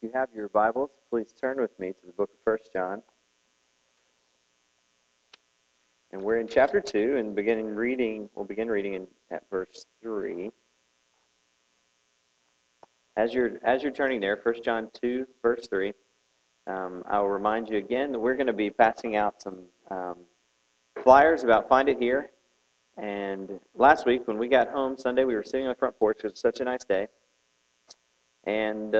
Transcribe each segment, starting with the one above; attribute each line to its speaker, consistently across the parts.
Speaker 1: If you have your Bibles, please turn with me to the book of 1 John. And we're in chapter 2 and we'll begin reading at verse 3. As you're turning there, 1 John 2, verse 3, I'll remind you again that we're going to be passing out some flyers about Find It Here. And last week when we got home Sunday, we were sitting on the front porch. It was such a nice day. And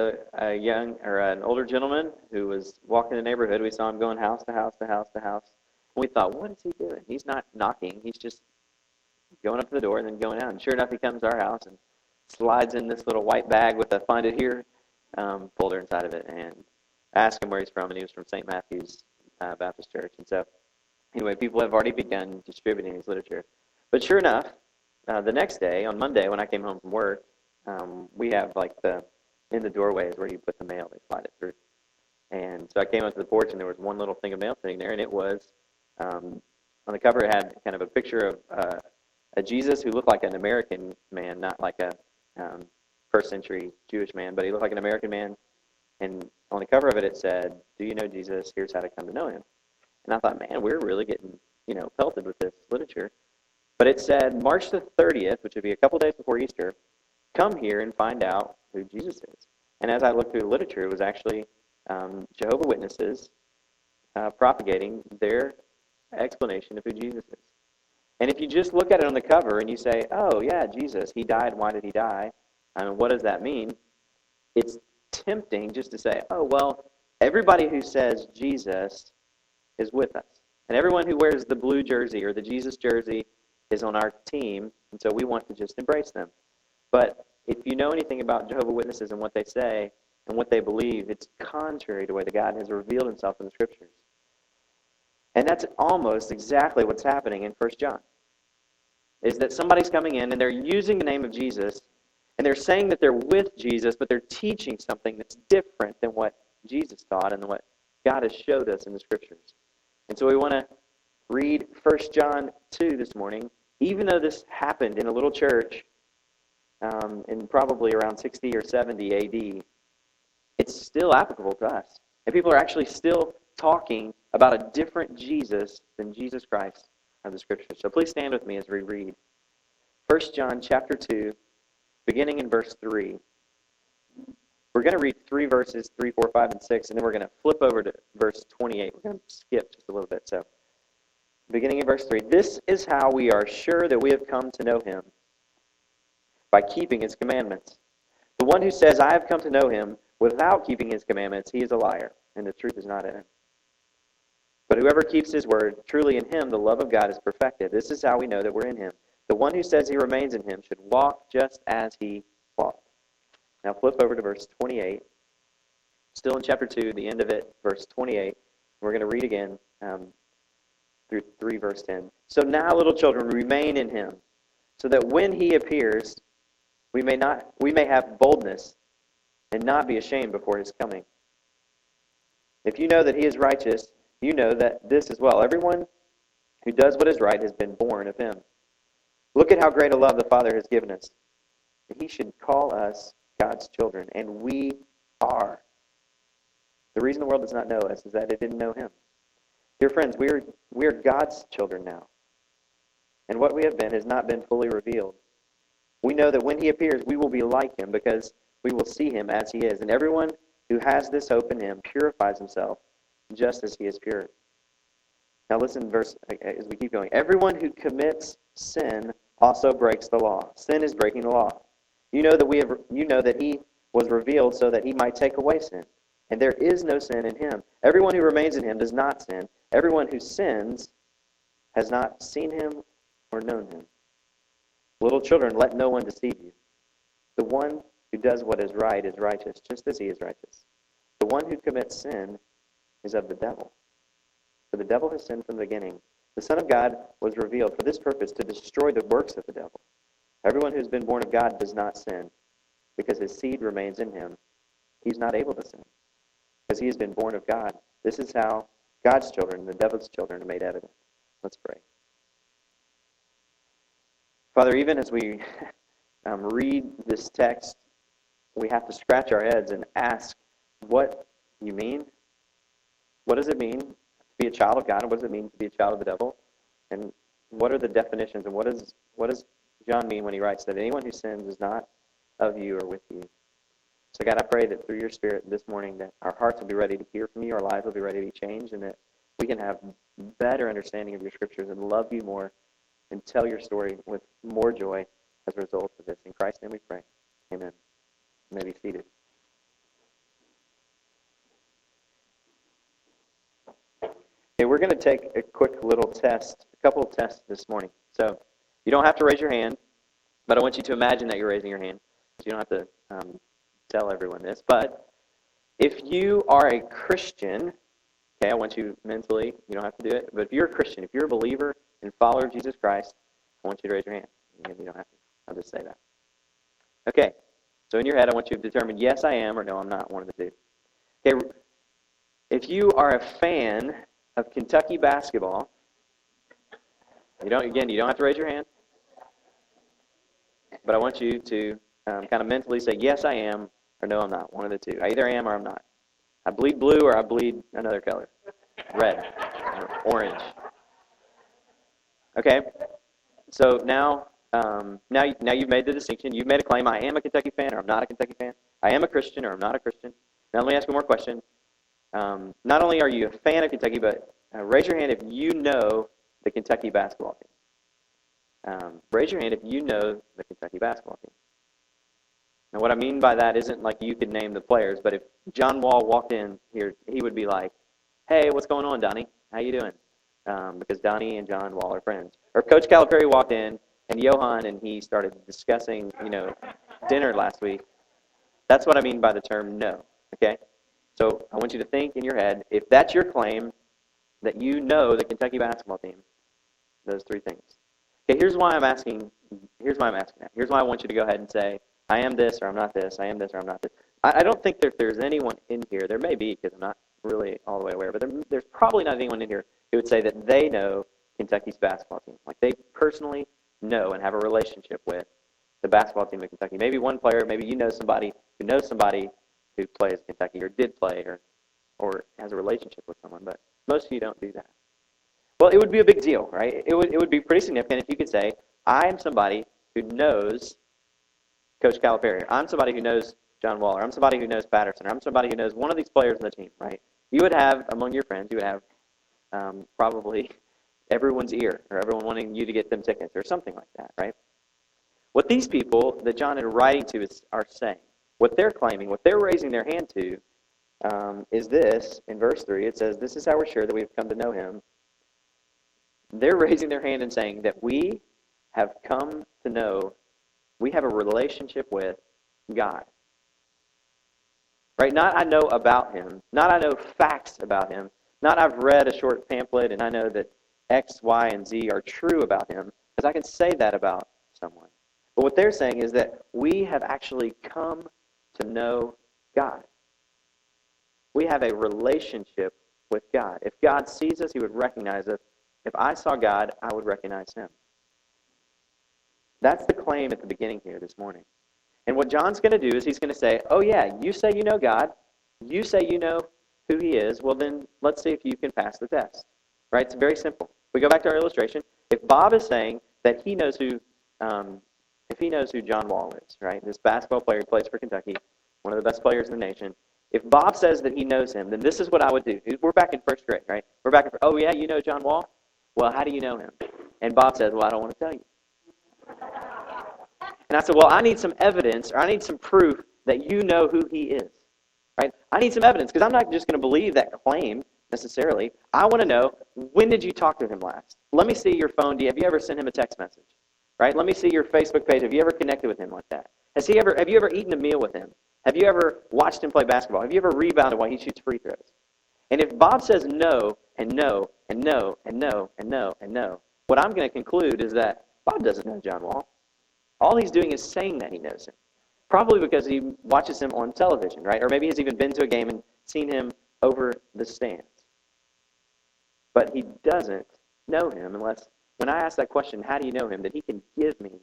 Speaker 1: an older gentleman who was walking the neighborhood, we saw him going house to house to house to house. And we thought, what is he doing? He's not knocking. He's just going up to the door and then going out. And sure enough, he comes to our house and slides in this little white bag with a Find It Here folder inside of it. And I asked him where he's from, and he was from St. Matthew's Baptist Church. And so, anyway, people have already begun distributing his literature. But sure enough, the next day, on Monday, when I came home from work, we have in the doorways where you put the mail, they slide it through. And so I came up to the porch, and there was one little thing of mail sitting there, and it was, on the cover, it had kind of a picture of a Jesus who looked like an American man, not like a first century Jewish man, but he looked like an American man. And on the cover of it, it said, "Do you know Jesus? Here's how to come to know him." And I thought, man, we're really getting, pelted with this literature. But it said, March the 30th, which would be a couple days before Easter, come here and find out who Jesus is. And as I looked through the literature, it was actually Jehovah's Witnesses propagating their explanation of who Jesus is. And if you just look at it on the cover and you say, oh, yeah, Jesus, he died, why did he die? And what does that mean? It's tempting just to say, oh, well, everybody who says Jesus is with us. And everyone who wears the blue jersey or the Jesus jersey is on our team, and so we want to just embrace them. But if you know anything about Jehovah's Witnesses and what they say and what they believe, it's contrary to the way that God has revealed himself in the Scriptures. And that's almost exactly what's happening in 1 John. Is that somebody's coming in and they're using the name of Jesus, and they're saying that they're with Jesus, but they're teaching something that's different than what Jesus taught and what God has showed us in the Scriptures. And so we want to read 1 John 2 this morning. Even though this happened in a little church in probably around 60 or 70 AD, it's still applicable to us. And people are actually still talking about a different Jesus than Jesus Christ of the Scriptures. So please stand with me as we read 1 John chapter 2, beginning in verse 3. We're going to read 3 verses, 3, 4, 5, and 6, and then we're going to flip over to verse 28. We're going to skip just a little bit. So, beginning in verse 3, this is how we are sure that we have come to know him, by keeping his commandments. The one who says, I have come to know him, without keeping his commandments, he is a liar, and the truth is not in him. But whoever keeps his word, truly in him the love of God is perfected. This is how we know that we're in him. The one who says he remains in him should walk just as he walked. Now flip over to verse 28. Still in chapter 2, the end of it, verse 28. We're going to read again through 3 verse 10. So now, little children, remain in him, so that when he appears, we may have boldness and not be ashamed before his coming. If you know that he is righteous, you know that this as well. Everyone who does what is right has been born of him. Look at how great a love the Father has given us, that he should call us God's children, and we are. The reason the world does not know us is that it didn't know him. Dear friends, we are God's children now, and what we have been has not been fully revealed. We know that when he appears, we will be like him, because we will see him as he is. And everyone who has this hope in him purifies himself just as he is pure. Now listen, verse as we keep going. Everyone who commits sin also breaks the law. Sin is breaking the law. You know that he was revealed so that he might take away sin. And there is no sin in him. Everyone who remains in him does not sin. Everyone who sins has not seen him or known him. Little children, let no one deceive you. The one who does what is right is righteous, just as he is righteous. The one who commits sin is of the devil. For the devil has sinned from the beginning. The Son of God was revealed for this purpose, to destroy the works of the devil. Everyone who has been born of God does not sin, because his seed remains in him. He's not able to sin, because he has been born of God. This is how God's children and the devil's children are made evident. Let's pray. Father, even as we read this text, we have to scratch our heads and ask what you mean. What does it mean to be a child of God, and what does it mean to be a child of the devil? And what are the definitions, and what does John mean when he writes that anyone who sins is not of you or with you? So God, I pray that through your Spirit this morning that our hearts will be ready to hear from you, our lives will be ready to be changed, and that we can have better understanding of your Scriptures and love you more and tell your story with more joy as a result of this. In Christ's name we pray. Amen. You may be seated. Okay, we're going to take a quick little test, a couple of tests this morning. So you don't have to raise your hand, but I want you to imagine that you're raising your hand. So you don't have to tell everyone this. But if you are a Christian, okay, I want you mentally, you don't have to do it, but if you're a Christian, if you're a believer and follower of Jesus Christ, I want you to raise your hand. Again, you don't have to. I'll just say that. Okay, so in your head, I want you to determine yes, I am, or no, I'm not, one of the two. Okay, if you are a fan of Kentucky basketball, you don't have to raise your hand, but I want you to kind of mentally say, yes, I am, or no, I'm not, one of the two. I either am or I'm not. I bleed blue or I bleed another color, red or orange. Okay, so now you've made the distinction. You've made a claim, I am a Kentucky fan or I'm not a Kentucky fan. I am a Christian or I'm not a Christian. Now let me ask you one more question. Not only are you a fan of Kentucky, but raise your hand if you know the Kentucky basketball team. Raise your hand if you know the Kentucky basketball team. Now, what I mean by that isn't like you could name the players, but if John Wall walked in here, he would be like, hey, what's going on, Donnie? How you doing? Because Donnie and John Wall are friends. Or Coach Calipari walked in, and Johan and he started discussing, dinner last week. That's what I mean by the term know, okay? So I want you to think in your head, if that's your claim, that you know the Kentucky basketball team, those three things. Okay, here's why I'm asking that. Here's why I want you to go ahead and say, I am this or I'm not this, I am this or I'm not this. I don't think that there's anyone in here, there may be because I'm not really all the way aware, but there's probably not anyone in here who would say that they know Kentucky's basketball team. Like they personally know and have a relationship with the basketball team of Kentucky. Maybe one player, maybe you know somebody who knows somebody who plays Kentucky or did play or has a relationship with someone, but most of you don't do that. Well, it would be a big deal, right? It would be pretty significant if you could say, I am somebody who knows Coach Calipari. I'm somebody who knows John Wall. I'm somebody who knows Patterson. I'm somebody who knows one of these players on the team, right? You would have, among your friends, you would have probably everyone's ear or everyone wanting you to get them tickets or something like that, right? What these people that John is writing to are saying, what they're claiming, what they're raising their hand to is this. In verse 3, it says, this is how we're sure that we've come to know him. They're raising their hand and saying that we have come to know, we have a relationship with God. Right? Not I know about him. Not I know facts about him. Not I've read a short pamphlet and I know that X, Y, and Z are true about him, because I can say that about someone. But what they're saying is that we have actually come to know God. We have a relationship with God. If God sees us, he would recognize us. If I saw God, I would recognize him. That's the claim at the beginning here this morning. And what John's going to do is he's going to say, oh yeah, you say you know God. You say you know who he is. Well then, let's see if you can pass the test. Right? It's very simple. We go back to our illustration. If Bob is saying that he knows who, if he knows who John Wall is, right? This basketball player who plays for Kentucky, one of the best players in the nation. If Bob says that he knows him, then this is what I would do. We're back in first grade, right? We're back in, oh yeah, you know John Wall? Well, how do you know him? And Bob says, well, I don't want to tell you. And I said, well, I need some evidence, or I need some proof that you know who he is. Right? I need some evidence, because I'm not just going to believe that claim necessarily. I want to know, when did you talk to him last? Let me see your phone. Have you ever sent him a text message? Right? Let me see your Facebook page. Have you ever connected with him like that? Have you ever eaten a meal with him? Have you ever watched him play basketball? Have you ever rebounded while he shoots free throws? And if Bob says no, and no, and no, and no, and no, and no, what I'm going to conclude is that Bob doesn't know John Wall. All he's doing is saying that he knows him. Probably because he watches him on television, right? Or maybe he's even been to a game and seen him over the stands. But he doesn't know him unless, when I ask that question, how do you know him, that he can give me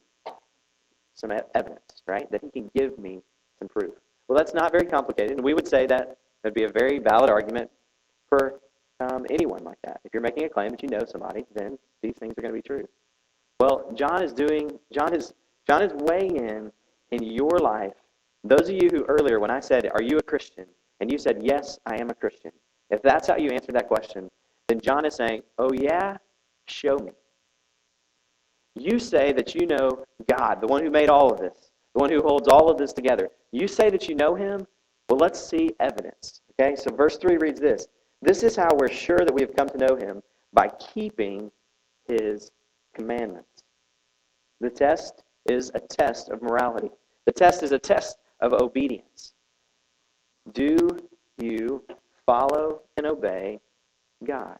Speaker 1: some evidence, right? That he can give me some proof. Well, that's not very complicated, and we would say that That'd be a very valid argument for anyone like that. If you're making a claim that you know somebody, then these things are going to be true. Well, John is weighing in your life. Those of you who earlier, when I said, "Are you a Christian?" and you said, "Yes, I am a Christian." If that's how you answered that question, then John is saying, "Oh yeah, show me." You say that you know God, the one who made all of this, the one who holds all of this together. You say that you know Him. Well, let's see evidence. Okay, so verse 3 reads this. This is how we're sure that we have come to know Him, by keeping His commandments. The test is a test of morality. The test is a test of obedience. Do you follow and obey God?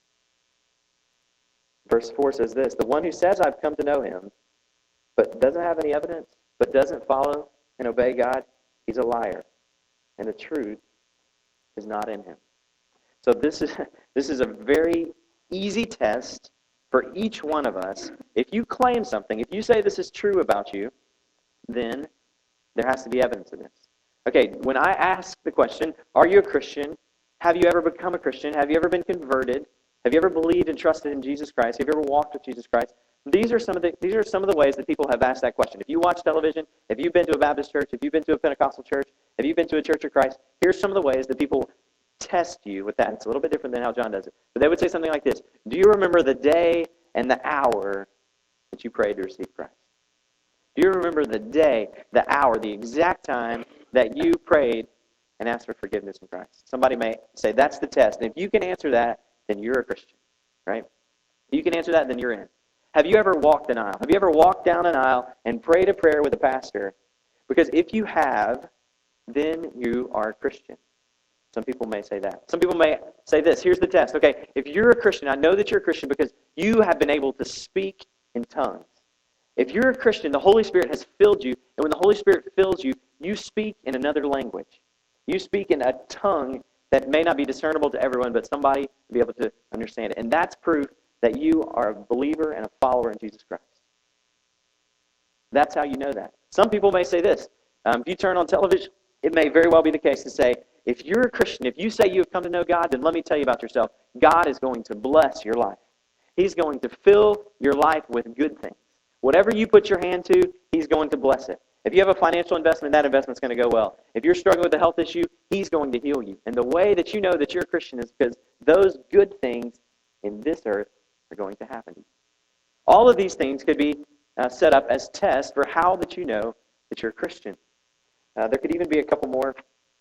Speaker 1: Verse 4 says this, the one who says, "I've come to know Him," but doesn't have any evidence, but doesn't follow and obey God, he's a liar, and the truth is not in him. So this is a very easy test for each one of us. If you claim something, if you say this is true about you, then there has to be evidence of this. Okay, when I ask the question, are you a Christian? Have you ever become a Christian? Have you ever been converted? Have you ever believed and trusted in Jesus Christ? Have you ever walked with Jesus Christ? These are some of the ways that people have asked that question. If you watch television, if you've been to a Baptist church, if you've been to a Pentecostal church, if you've been to a Church of Christ, here's some of the ways that people test you with that. It's a little bit different than how John does it. But they would say something like this. Do you remember the day and the hour that you prayed to receive Christ? Do you remember the day, the hour, the exact time that you prayed and asked for forgiveness in Christ? Somebody may say, that's the test. And if you can answer that, then you're a Christian, right? If you can answer that, then you're in. Have you ever walked an aisle? Have you ever walked down an aisle and prayed a prayer with a pastor? Because if you have, then you are a Christian. Some people may say that. Some people may say this. Here's the test. Okay, if you're a Christian, I know that you're a Christian because you have been able to speak in tongues. If you're a Christian, the Holy Spirit has filled you, and when the Holy Spirit fills you, you speak in another language. You speak in a tongue that may not be discernible to everyone, but somebody will be able to understand it. And that's proof that you are a believer and a follower in Jesus Christ. That's how you know that. Some people may say this. If you turn on television, it may very well be the case to say, if you're a Christian, if you say you have come to know God, then let me tell you about yourself. God is going to bless your life. He's going to fill your life with good things. Whatever you put your hand to, He's going to bless it. If you have a financial investment, that investment's going to go well. If you're struggling with a health issue, He's going to heal you. And the way that you know that you're a Christian is because those good things in this earth are going to happen. All of these things could be set up as tests for how that you know that you're a Christian. There could even be a couple more.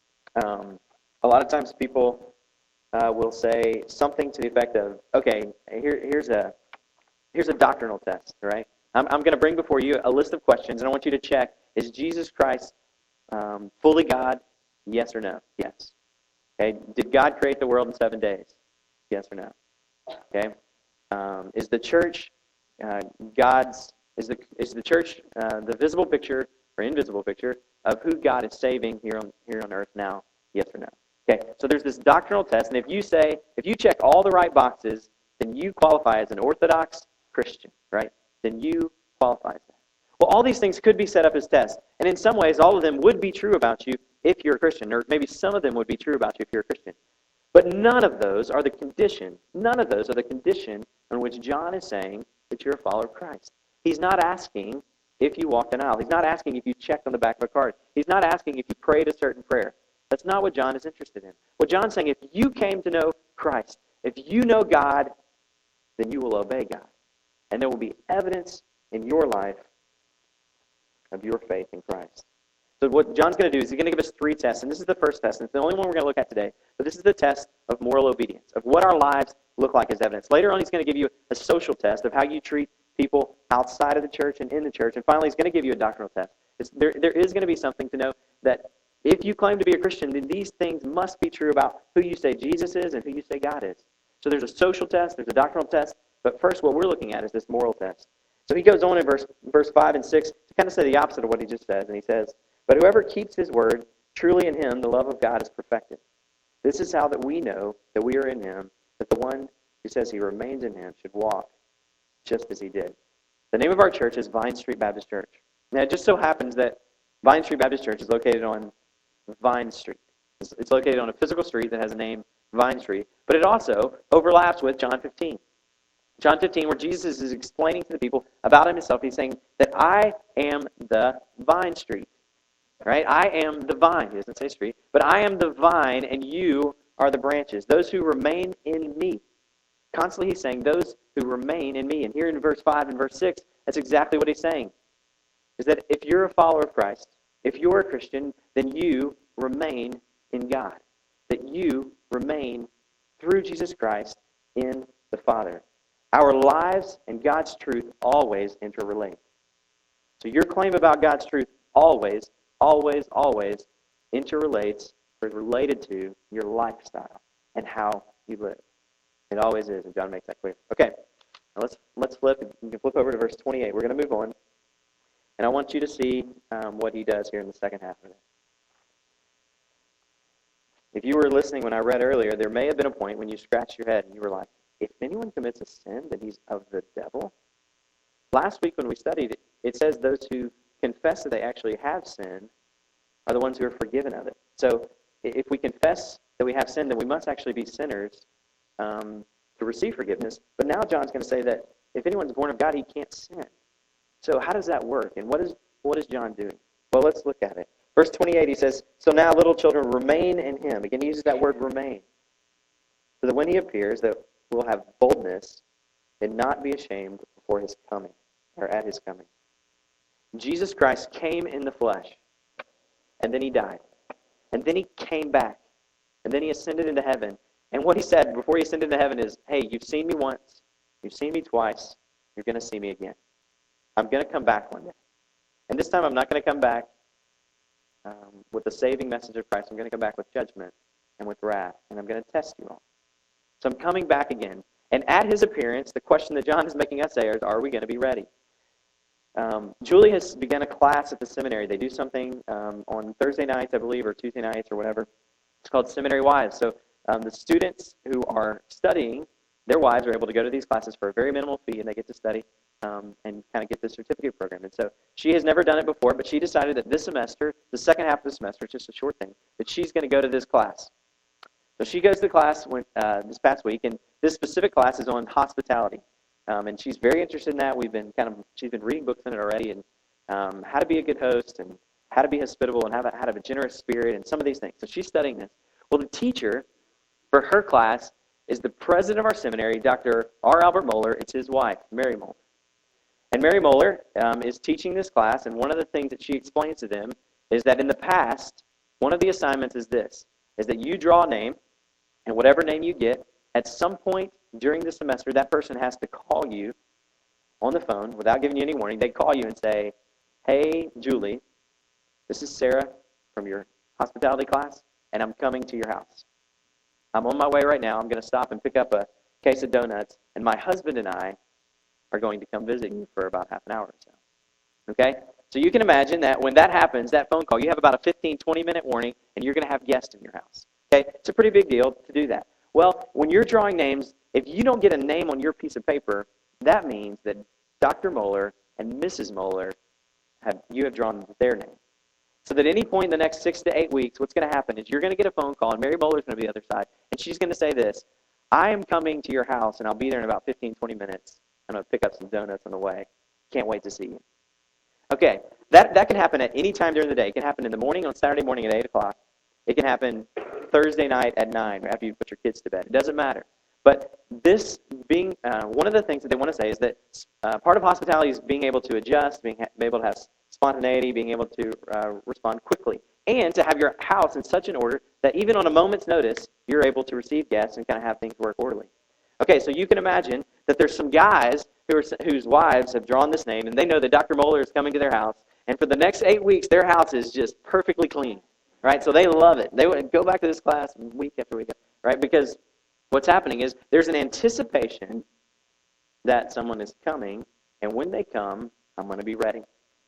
Speaker 1: A lot of times people will say something to the effect of, okay, here's a doctrinal test, right? I'm going to bring before you a list of questions, and I want you to check, is Jesus Christ fully God? Yes or no? Yes. Okay. Did God create the world in 7 days? Yes or no? Okay. Is the church is the church the visible picture or invisible picture of who God is saving here on earth now? Yes or no? Okay. So there's this doctrinal test, and if you check all the right boxes, then you qualify as an Orthodox Christian, right? Then you qualify as that. Well, all these things could be set up as tests, and in some ways, all of them would be true about you if you're a Christian, or maybe some of them would be true about you if you're a Christian. But none of those are the condition. None of those are the condition on which John is saying that you're a follower of Christ. He's not asking if you walked an aisle. He's not asking if you checked on the back of a card. He's not asking if you prayed a certain prayer. That's not what John is interested in. What John's saying, if you came to know Christ, if you know God, then you will obey God. And there will be evidence in your life of your faith in Christ. So what John's going to do is he's going to give us 3 tests, and this is the first test, and it's the only one we're going to look at today. But this is the test of moral obedience, of what our lives look like as evidence. Later on, he's going to give you a social test of how you treat people outside of the church and in the church. And finally, he's going to give you a doctrinal test. There is going to be something to know that if you claim to be a Christian, then these things must be true about who you say Jesus is and who you say God is. So there's a social test, there's a doctrinal test, but first what we're looking at is this moral test. So he goes on in verse 5 and 6 to kind of say the opposite of what he just says, and he says, "But whoever keeps his word, truly in him the love of God is perfected. This is how that we know that we are in him, that the one who says he remains in him should walk just as he did." The name of our church is Vine Street Baptist Church. Now, it just so happens that Vine Street Baptist Church is located on Vine Street. It's located on a physical street that has a name, Vine Street, but it also overlaps with John 15. John 15, where Jesus is explaining to the people about himself. He's saying that I am the vine street. Right? I am the vine. He doesn't say street, but I am the vine and you are the branches. Those who remain in me. Constantly he's saying those who remain in me. And here in verse 5 and verse 6, that's exactly what he's saying. Is that if you're a follower of Christ, if you're a Christian, then you remain in God. That you remain through Jesus Christ in the Father. Our lives and God's truth always interrelate. So your claim about God's truth always interrelates or is related to your lifestyle and how you live. It always is, and John makes that clear. Okay, now let's flip. You can flip over to verse 28. We're going to move on, and I want you to see what he does here in the second half of it. If you were listening when I read earlier, there may have been a point when you scratched your head and you were like, if anyone commits a sin, then he's of the devil. Last week when we studied it, it says those who confess that they actually have sinned are the ones who are forgiven of it. So if we confess that we have sinned, then we must actually be sinners to receive forgiveness. But now John's going to say that if anyone's born of God, he can't sin. So how does that work? And what is John doing? Well, let's look at it. Verse 28, he says, so now little children, remain in him. Again, he uses that word remain. So that when he appears, that we'll have boldness and not be ashamed before his coming, or at his coming. Jesus Christ came in the flesh, and then he died. And then he came back. And then he ascended into heaven. And what he said before he ascended into heaven is, hey, you've seen me once, you've seen me twice, you're going to see me again. I'm going to come back one day. And this time I'm not going to come back with the saving message of Christ. I'm going to come back with judgment and with wrath, and I'm going to test you all. So I'm coming back again. And at his appearance, the question that John is making us say is, are we going to be ready? Julie has begun a class at the seminary. They do something on Thursday nights, I believe, or Tuesday nights or whatever. It's called Seminary Wives. So the students who are studying, their wives are able to go to these classes for a very minimal fee, and they get to study and kind of get the certificate program. And so she has never done it before, but she decided that this semester, the second half of the semester, it's just a short thing, that she's going to go to this class. So she goes to the class this past week, and this specific class is on hospitality. And she's very interested in that. She's been reading books on it already, and how to be a good host, and how to be hospitable, and how to have a generous spirit, and some of these things. So she's studying this. Well, the teacher for her class is the president of our seminary, Dr. R. Albert Mohler. It's his wife, Mary Mohler. And Mary Mohler is teaching this class, and one of the things that she explains to them is that in the past, one of the assignments is this, is that you draw a name, and whatever name you get, at some point during the semester, that person has to call you on the phone without giving you any warning. They call you and say, hey, Julie, this is Sarah from your hospitality class, and I'm coming to your house. I'm on my way right now. I'm going to stop and pick up a case of donuts, and my husband and I are going to come visit you for about half an hour or so. Okay? So you can imagine that when that happens, that phone call, you have about a 15, 20-minute warning, and you're going to have guests in your house. Okay? It's a pretty big deal to do that. Well, when you're drawing names, if you don't get a name on your piece of paper, that means that Dr. Mohler and Mrs. Mohler you have drawn their name. So that at any point in the next 6 to 8 weeks, what's going to happen is you're going to get a phone call, and Mary Mohler is going to be the other side, and she's going to say this, I am coming to your house, and I'll be there in about 15, 20 minutes. I'm going to pick up some donuts on the way. Can't wait to see you. Okay, that can happen at any time during the day. It can happen in the morning on Saturday morning at 8 o'clock. It can happen Thursday night at 9 after you put your kids to bed. It doesn't matter. But this being one of the things that they want to say is that part of hospitality is being able to adjust, being able to have spontaneity, being able to respond quickly, and to have your house in such an order that even on a moment's notice, you're able to receive guests and kind of have things work orderly. Okay, so you can imagine that there's some guys whose wives have drawn this name, and they know that Dr. Mohler is coming to their house, and for the next 8 weeks, their house is just perfectly clean, right? So they love it. They would go back to this class week after week, right? Because what's happening is there's an anticipation that someone is coming, and when they come, I'm going to be ready.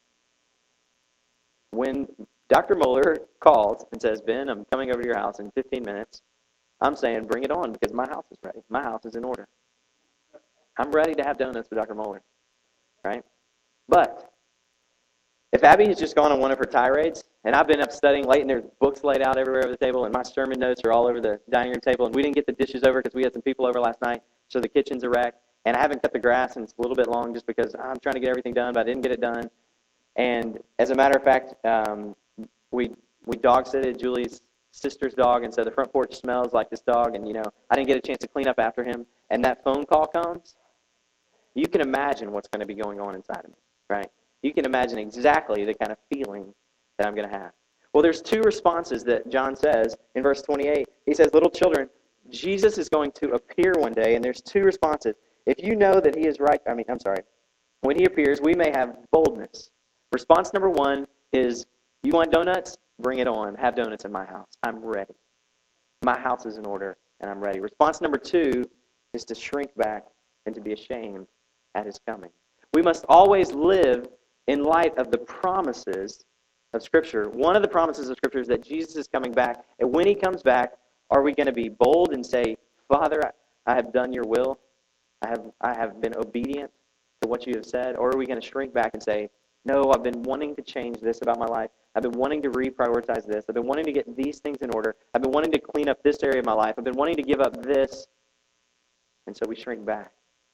Speaker 1: When Dr. Mohler calls and says, Ben, I'm coming over to your house in 15 minutes, I'm saying, bring it on, because my house is ready. My house is in order. I'm ready to have donuts with Dr. Mohler, right? But If Abby has just gone on one of her tirades, and I've been up studying late, and there's books laid out everywhere over the table, and my sermon notes are all over the dining room table, and we didn't get the dishes over because we had some people over last night, so the kitchen's a wreck, and I haven't cut the grass, and it's a little bit long just because I'm trying to get everything done, but I didn't get it done. And as a matter of fact, we dog-sitted Julie's sister's dog, and so the front porch smells like this dog, and, I didn't get a chance to clean up after him, and that phone call comes. You can imagine what's going to be going on inside of me, right? You can imagine exactly the kind of feeling that I'm going to have. Well, there's two responses that John says in verse 28. He says, little children, Jesus is going to appear one day, and there's two responses. If you know that he is right, when he appears, we may have boldness. Response number one is, you want donuts? Bring it on. Have donuts in my house. I'm ready. My house is in order, and I'm ready. Response number two is to shrink back and to be ashamed at his coming. We must always live in light of the promises of Scripture. One of the promises of Scripture is that Jesus is coming back, and when he comes back, are we going to be bold and say, Father, I have done your will. I have been obedient to what you have said, or are we going to shrink back and say, no, I've been wanting to change this about my life. I've been wanting to reprioritize this. I've been wanting to get these things in order. I've been wanting to clean up this area of my life. I've been wanting to give up this. And so we shrink back.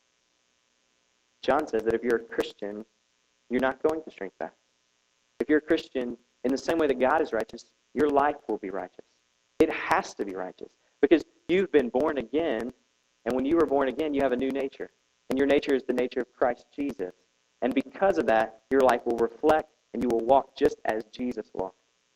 Speaker 1: John says that if you're a Christian, you're not going to shrink back. If you're a Christian, in the same way that God is righteous, your life will be righteous. It has to be righteous because you've been born again, and when you were born again, you have a new nature. And your nature is the nature of Christ Jesus. And because of that, your life will reflect and you will walk just as Jesus walked.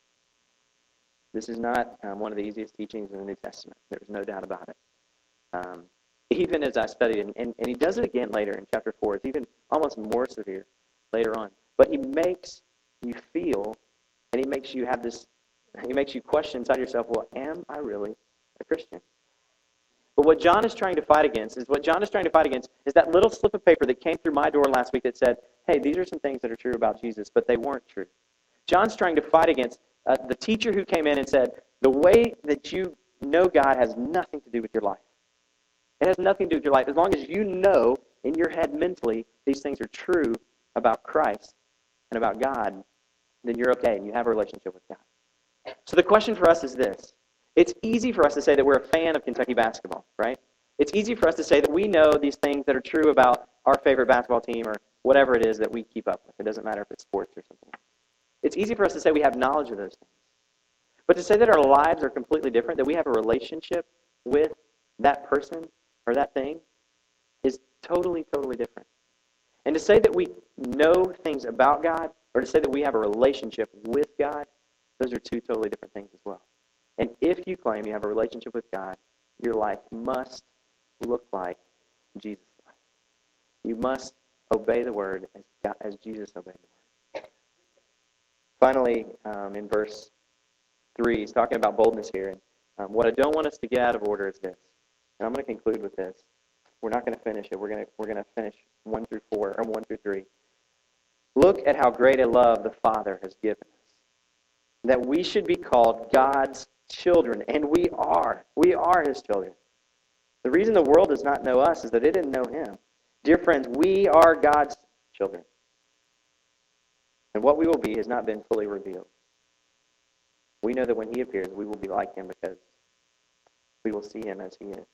Speaker 1: This is not one of the easiest teachings in the New Testament. There's no doubt about it. Even as I studied, and he does it again later in chapter 4. It's even almost more severe later on. But he makes you feel, and he makes you have this, he makes you question inside yourself, well, am I really a Christian? But what John is trying to fight against is that little slip of paper that came through my door last week that said, hey, these are some things that are true about Jesus, but they weren't true. John's trying to fight against the teacher who came in and said, the way that you know God has nothing to do with your life. It has nothing to do with your life. As long as you know in your head mentally these things are true about Christ and about God, then you're okay and you have a relationship with God. So the question for us is this. It's easy for us to say that we're a fan of Kentucky basketball, right? It's easy for us to say that we know these things that are true about our favorite basketball team or whatever it is that we keep up with. It doesn't matter if it's sports or something. It's easy for us to say we have knowledge of those things. But to say that our lives are completely different, that we have a relationship with that person or that thing is totally, totally different. And to say that we know things about God or to say that we have a relationship with God, those are two totally different things as well. And if you claim you have a relationship with God, your life must look like Jesus' life. You must obey the word as Jesus obeyed the word. Finally, in verse 3, he's talking about boldness here. And what I don't want us to get out of order is this. And I'm going to conclude with this. We're not going to finish it. We're going to finish 1 through 4 or 1 through 3. Look at how great a love the Father has given us, that we should be called God's children, and we are. We are his children. The reason the world does not know us is that it didn't know him. Dear friends, we are God's children. And what we will be has not been fully revealed. We know that when he appears, we will be like him because we will see him as he is.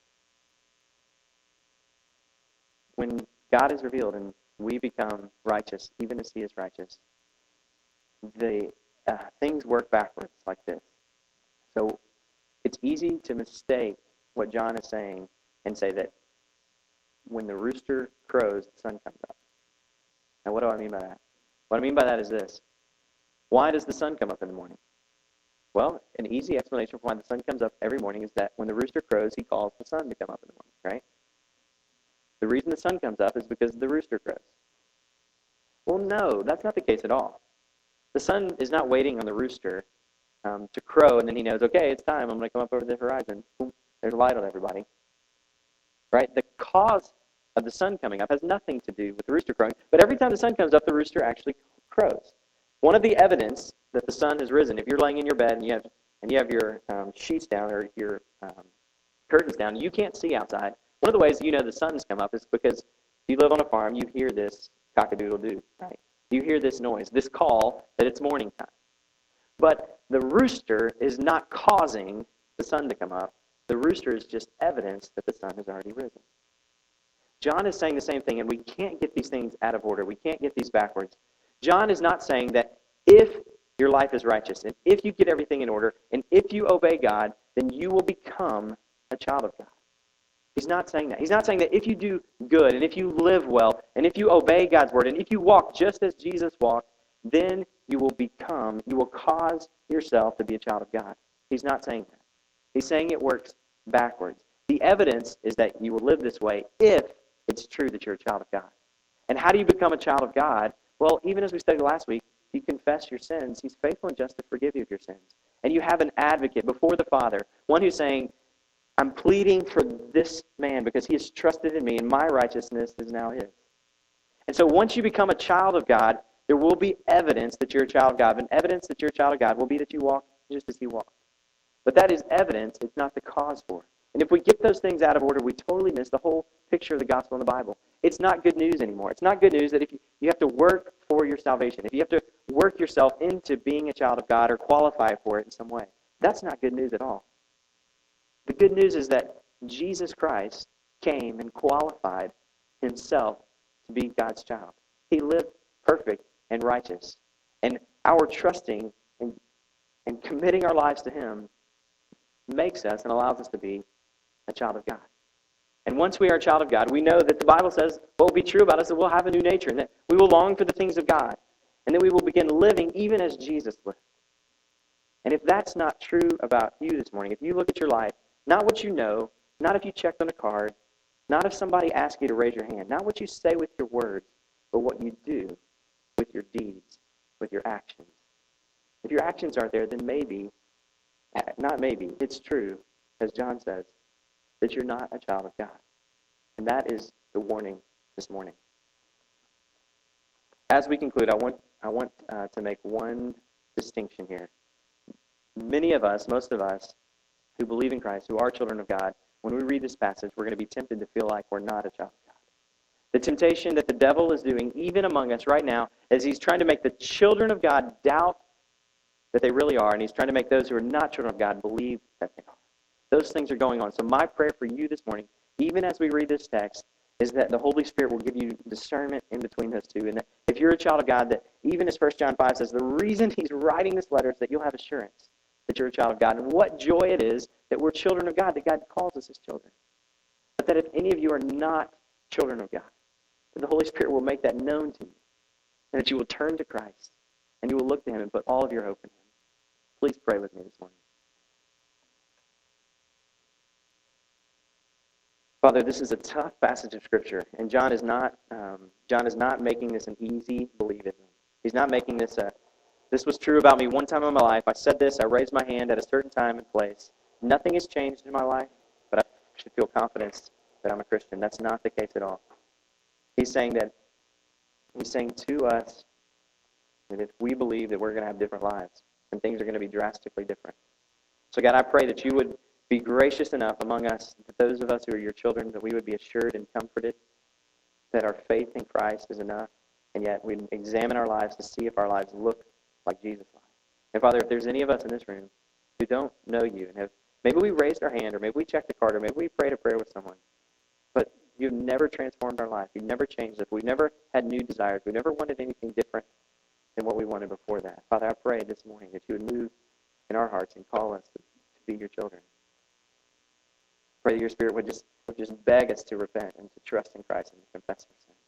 Speaker 1: When God is revealed and we become righteous, even as he is righteous, the things work backwards like this. So it's easy to mistake what John is saying and say that when the rooster crows, the sun comes up. Now, what do I mean by that? What I mean by that is this. Why does the sun come up in the morning? Well, an easy explanation for why the sun comes up every morning is that when the rooster crows, he calls the sun to come up in the morning, right? The reason the sun comes up is because the rooster crows. Well, no, that's not the case at all. The sun is not waiting on the rooster to crow, and then he knows, okay, it's time. I'm going to come up over the horizon. Boom, there's a light on everybody. Right? The cause of the sun coming up has nothing to do with the rooster crowing, but every time the sun comes up, the rooster actually crows. One of the evidence that the sun has risen, if you're laying in your bed and you have your sheets down or your curtains down, you can't see outside. One of the ways you know the sun's come up is because if you live on a farm, you hear this cock-a-doodle-doo, right? You hear this noise, this call that it's morning time. But the rooster is not causing the sun to come up. The rooster is just evidence that the sun has already risen. John is saying the same thing, and we can't get these things out of order. We can't get these backwards. John is not saying that if your life is righteous, and if you get everything in order, and if you obey God, then you will become a child of God. He's not saying that. He's not saying that if you do good, and if you live well, and if you obey God's word, and if you walk just as Jesus walked, then you will cause yourself to be a child of God. He's not saying that. He's saying it works backwards. The evidence is that you will live this way if it's true that you're a child of God. And how do you become a child of God? Well, even as we studied last week, you confess your sins. He's faithful and just to forgive you of your sins. And you have an advocate before the Father, one who's saying, I'm pleading for this man because he has trusted in me, and my righteousness is now his. And so once you become a child of God, there will be evidence that you're a child of God. And evidence that you're a child of God will be that you walk just as he walked. But that is evidence. It's not the cause for it. And if we get those things out of order, we totally miss the whole picture of the gospel in the Bible. It's not good news anymore. It's not good news that if you have to work for your salvation, if you have to work yourself into being a child of God or qualify for it in some way. That's not good news at all. The good news is that Jesus Christ came and qualified himself to be God's child. He lived perfect and righteous. And our trusting and committing our lives to him makes us and allows us to be a child of God. And once we are a child of God, we know that the Bible says what will be true about us, that we'll have a new nature, and that we will long for the things of God, and that we will begin living even as Jesus lived. And if that's not true about you this morning, if you look at your life, not what you know, not if you checked on a card, not if somebody asked you to raise your hand, not what you say with your words, but what you do with your deeds, with your actions. If your actions aren't there, then it's true, as John says, that you're not a child of God. And that is the warning this morning. As we conclude, I want to make one distinction here. Many of us, most of us, who believe in Christ, who are children of God, when we read this passage, we're going to be tempted to feel like we're not a child of God. The temptation that the devil is doing, even among us right now, is he's trying to make the children of God doubt that they really are, and he's trying to make those who are not children of God believe that they are. Those things are going on. So my prayer for you this morning, even as we read this text, is that the Holy Spirit will give you discernment in between those two. And that if you're a child of God, that even as 1 John 5 says, the reason he's writing this letter is that you'll have assurance that you're a child of God. And what joy it is that we're children of God, that God calls us his children. But that if any of you are not children of God, that the Holy Spirit will make that known to you. And that you will turn to Christ. And you will look to him and put all of your hope in him. Please pray with me this morning. Father, this is a tough passage of Scripture, and John is not making this an easy believism. He's not making this this was true about me one time in my life. I said this, I raised my hand at a certain time and place. Nothing has changed in my life, but I should feel confidence that I'm a Christian. That's not the case at all. He's saying to us that if we believe that we're going to have different lives, and things are going to be drastically different. So God, I pray that you would be gracious enough among us, that those of us who are your children, that we would be assured and comforted that our faith in Christ is enough, and yet we examine our lives to see if our lives look like Jesus' life. And Father, if there's any of us in this room who don't know you, and maybe we raised our hand, or maybe we checked the card, or maybe we prayed a prayer with someone, but you've never transformed our life, you've never changed us, we've never had new desires, we never wanted anything different than what we wanted before that. Father, I pray this morning that you would move in our hearts and call us to be your children. Pray that your Spirit would just beg us to repent and to trust in Christ and to confess our sin.